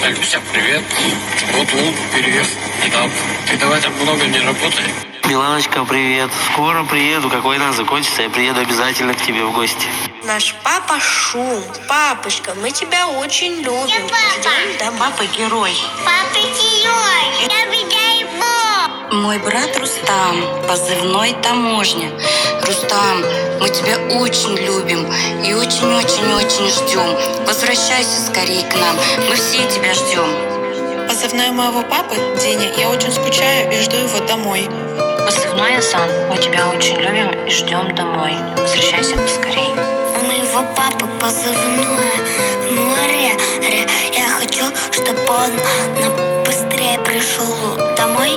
Люся, привет. Вот Волгу переехал недавно. Ты давай так много не работай. Миланочка, привет. Скоро приеду. Как война закончится, я приеду обязательно к тебе в гости. Наш папа Шум. Папочка, мы тебя очень любим. Я папа. Да, папа герой. Папа герой. Я обещаю его. Мой брат Рустам, позывной Таможня. Рустам, мы тебя очень любим и очень-очень-очень ждем. Возвращайся скорее к нам. Мы все тебя ждем. Позывной моего папы Деня. Я очень скучаю и жду его домой. Позывной Асан. Мы тебя очень любим и ждем домой. Возвращайся поскорей. У моего папы позывное Море. Я хочу, чтобы он быстрее пришел домой.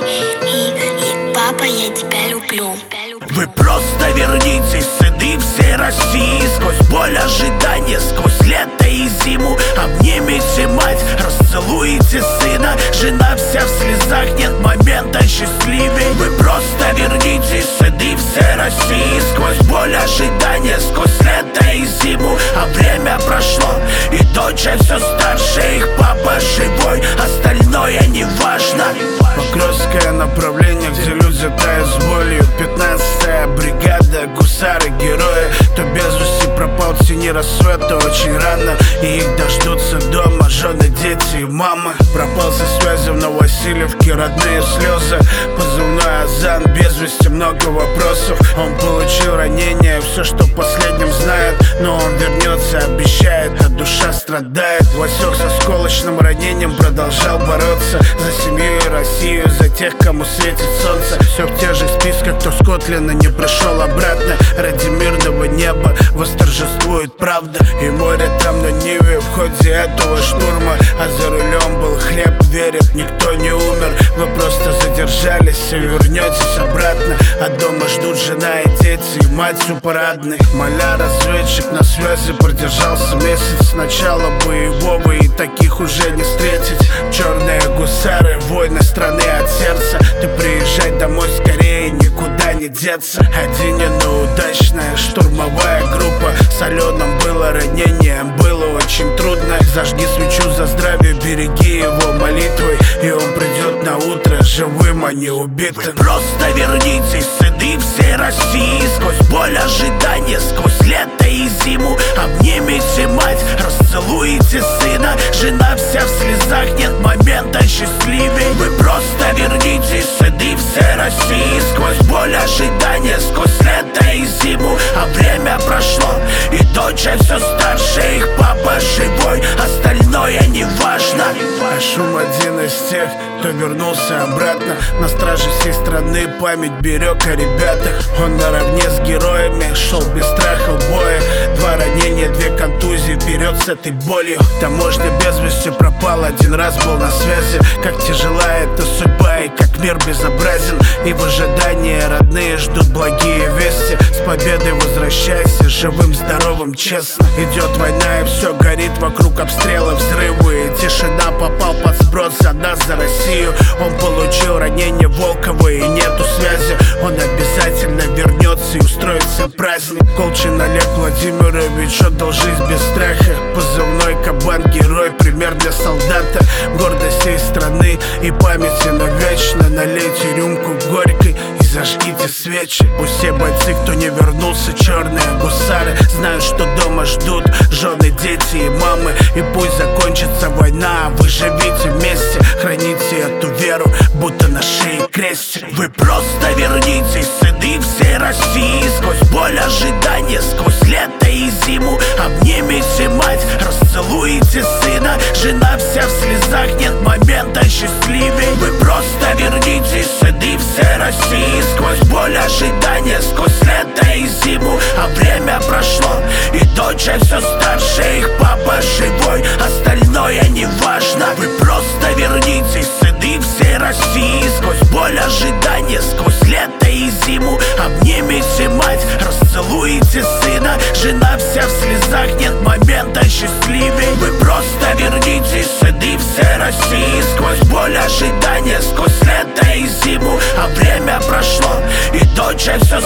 И папа, я тебя люблю. Вы просто вернитесь, сыны всей России. Сквозь боль ожидания, сквозь лето и зиму обнимите мать, расцелуйте сына. Жена вся в слезах, нет момента счастливее. Вы просто вернитесь, сыны всей России. Сквозь боль ожидания, сквозь лето и зиму. А время прошло, и дочь все старше. Их папа живой, остальное не важно. Покровское направление, где люди тают с болью. 15-я бригада, гусары, герои. Кто без вести пропал в тени рассвета очень рано. И их дождутся дома жены, дети и мамы. Пропал со связи в Новосилевке, родные слезы. Позывной Азан, без вести много вопросов. Он получил ранение, все, что последним знает. Но он вернется, обещает, а душа страдает. Васек со осколочным ранением продолжал бороться за семью и Россию, за тех, кому светит солнце. Все в тех же списках, кто с Котлина не пришел обратно. Ради мирного неба восторжествует правда. И море там на Ниве в ходе этого штурма. А за рулем был хлеб, верит, никто не умер. Вы просто задержались и вернетесь обратно. А дома ждут жена и дети, и мать у парадной. Маляр-разведчик на связи продержался месяц. С начала боевого и таких уже не встретить. Черные гусары, воины страны от сердца. Ты приезжай домой скорее, никуда не деться. Одинина удачная штурмовая группа. С Аленом было ранение, было очень трудно. Зажги свечу за здравие, береги его молитвой. И он придет на утро живым, а не убитым. Вы просто вернитесь, сыны всей России. Сквозь боль ожидания, сквозь лето и зиму обнимите мать, расцелуйте сына. Жена вся в слезах, нет момента счастливее. Вы просто вернитесь, сыны всей России. Сквозь боль ожидания, сквозь лето и зиму. А время прошло, и дочь все старше. Их папа живой, остальное не важно. А Шум один из тех, кто вернулся обратно. На страже всей страны память берег о ребятах. Он наравне с героями шел без страха в бое. 2 ранения, 2 контузии, вперед с этой болью. Таможня без вести пропал, один раз был на связи. Как тяжела эта судьба и как мир безобразен. И в ожидании родные ждут благие вести. С победой возвращайся, живым, здоровым, честно. Идет война и все горит вокруг, обстрелы, взрывы. И тишина, попал под сброс за нас, за Россию. Он получил ранение Волкова и нету связи. Он обязательно вернется и устроит себе праздник. Колчин Олег Владимирович отдал жизнь без страха. Позывной Кабан, герой, пример для солдата. Гордость всей страны и памяти навечно. Налейте рюмку горькой и зажгите свечи. Пусть все бойцы, кто не вернулся, черные гусары, знают, что дома ждут жены, дети и мамы. И пусть закончится война, вы живите вместе. Храните эту веру, будто на шее крестик. Вы просто вернитесь, сыны всей России. Сквозь боль ожидания, сквозь лето и зиму обнимите мать, расцелуйте сына. Жена вся в слезах, нет момента счастливее. Вы просто вернитесь, сыны всей России. Сквозь боль ожидания, сквозь лето и зиму. А время прошло, и дочь все старше. Их папа живой, остальное не важно. Вы просто вернитесь, сыны всей России. Сквозь боль ожидания, сквозь лето и зиму обнимите мать, расцелуйте сына. Жена вся в слезах, нет момента счастливее. Вы просто вернитесь, сыны всей России. Сквозь боль ожидания, сквозь лето и зиму. А время прошло, и дочь все